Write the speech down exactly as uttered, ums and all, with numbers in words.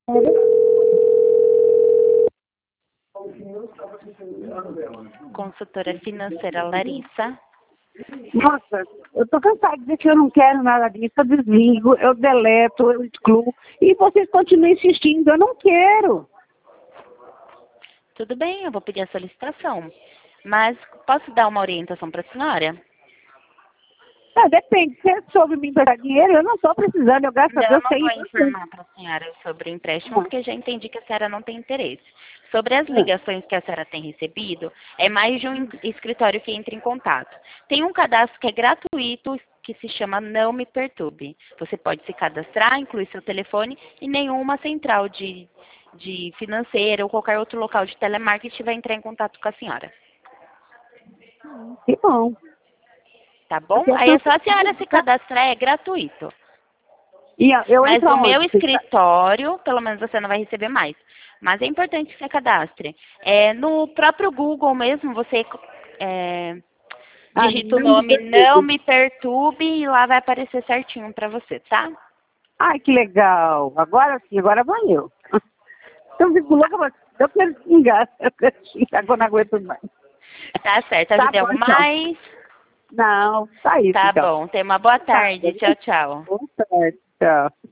Consultora financeira Larissa. Nossa, eu tô cansada de dizer que eu não quero nada disso, eu desligo, eu deleto, eu excluo, e vocês continuam insistindo, eu não quero. Tudo bem, eu vou pedir a solicitação. Mas posso dar uma orientação para a senhora? Ah, depende, se é sobre me emprestar dinheiro, eu não estou precisando, eu graças a Não, Deus não sei vou isso. informar para a senhora sobre o empréstimo, porque já entendi que a senhora não tem interesse. Sobre as ligações que a senhora tem recebido, é mais de um escritório que entra em contato. Tem um cadastro que é gratuito, que se chama Não Me Perturbe. Você pode se cadastrar, incluir seu telefone, e nenhuma central de, de financeira ou qualquer outro local de telemarketing vai entrar em contato com a senhora. Que bom. Tá bom? Aí é só a senhora se cadastrar, é gratuito. E eu Mas entro o meu aonde? escritório, pelo menos você não vai receber mais. Mas é importante que você cadastre. É, no próprio Google mesmo, você é, Ah, digita o não me nome Não perturbe. Me Perturbe e lá vai aparecer certinho para você, tá? Ai, que legal. Agora sim, agora vou eu. Então, fico louca, mas eu quero xingar, eu quero xingar quando não aguento mais. Tá certo. Tá Ajudei bom, algo então. mais? Não, tá isso, Tá então. bom. Tenha uma boa Tá, tarde. Tchau, tchau. boa tarde, tchau.